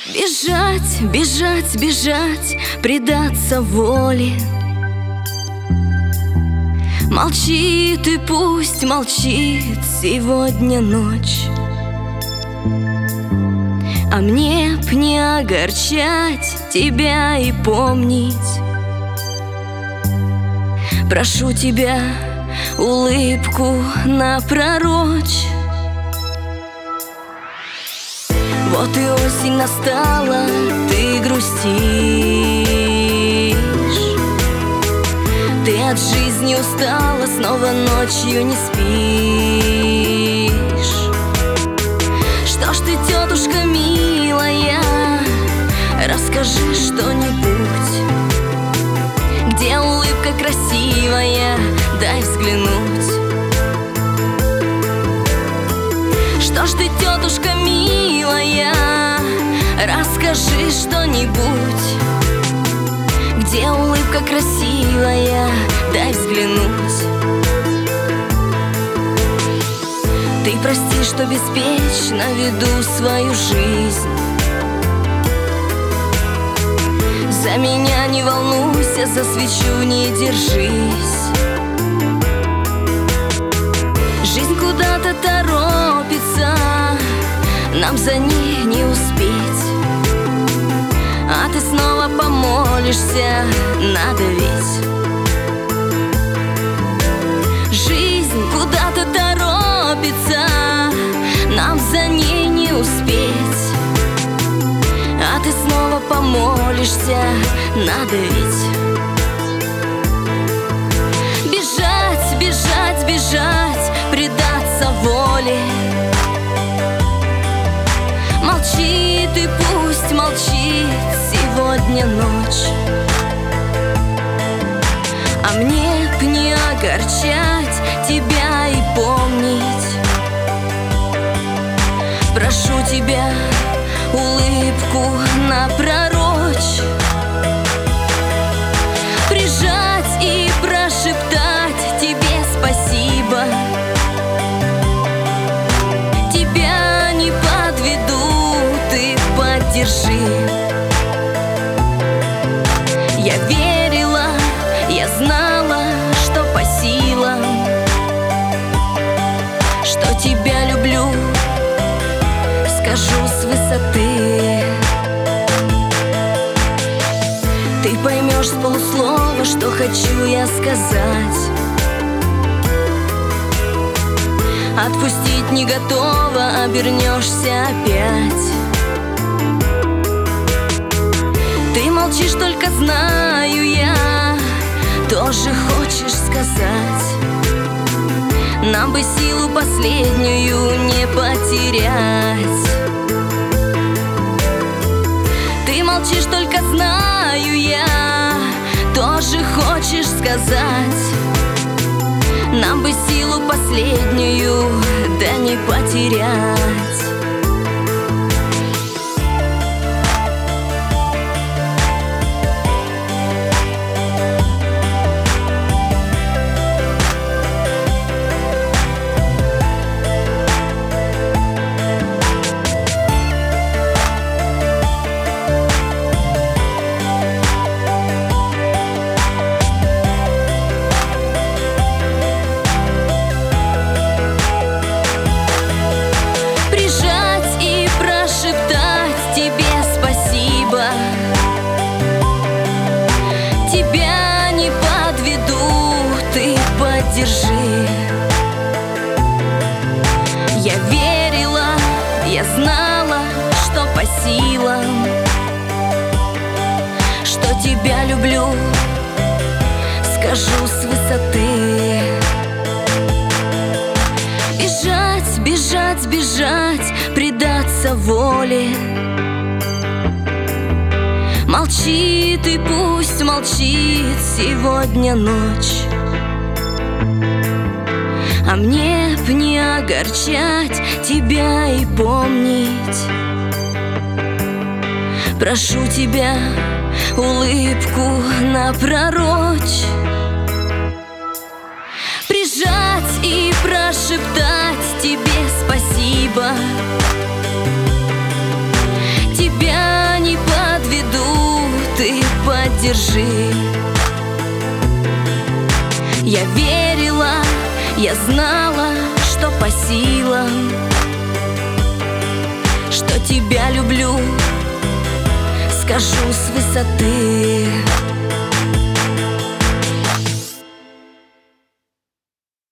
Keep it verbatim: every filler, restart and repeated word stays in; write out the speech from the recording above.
Бежать, бежать, бежать, предаться воле. Молчит и пусть молчит сегодня ночь. А мне б не огорчать тебя и помнить. Прошу тебя, улыбку напророчь. Вот и осень настала, ты грустишь. Ты от жизни устала, снова ночью не спишь. Что ж ты, тетушка милая, расскажи что-нибудь. Где улыбка красивая, дай взглянуть. Что ж ты, тетушка милая, расскажи что-нибудь. Где улыбка красивая, дай взглянуть. Ты прости, что беспечно веду свою жизнь. За меня не волнуйся, за свечу не держись. Жизнь куда-то торопится, нам за ней не успеть. А ты снова помолишься, надо ведь. Жизнь куда-то торопится, нам за ней не успеть. А ты снова помолишься, надо ведь. Бежать, бежать, бежать, предаться воле. Молчит и пусть молчит сегодня ночь. А мне б не огорчать тебя и помнить. Прошу тебя, улыбку напророчь. Прижать и прошептать тебе спасибо. Тебя не подведу, ты поддержи. Я верила, я знала, что по силам, что тебя люблю, скажу с высоты. Ты поймешь с полуслова, что хочу я сказать. Отпустить не готова, обернешься опять. Ты молчишь, только знаю я, тоже хочешь сказать. Нам бы силу последнюю не потерять. Ты молчишь, только знаю я, тоже хочешь сказать. Нам бы силу последнюю, да не потерять. Тебя не подведу, ты поддержи. Я верила, я знала, что по силам, что тебя люблю, скажу с высоты. Бежать, бежать, бежать, предаться воле. Молчит и пусть молчит сегодня ночь. А мне б не огорчать тебя и помнить. Прошу тебя, улыбку напророчь. Прижать и прошептать тебе спасибо. Тебя держи. Я верила, я знала, что по силам, что тебя люблю, скажу с высоты.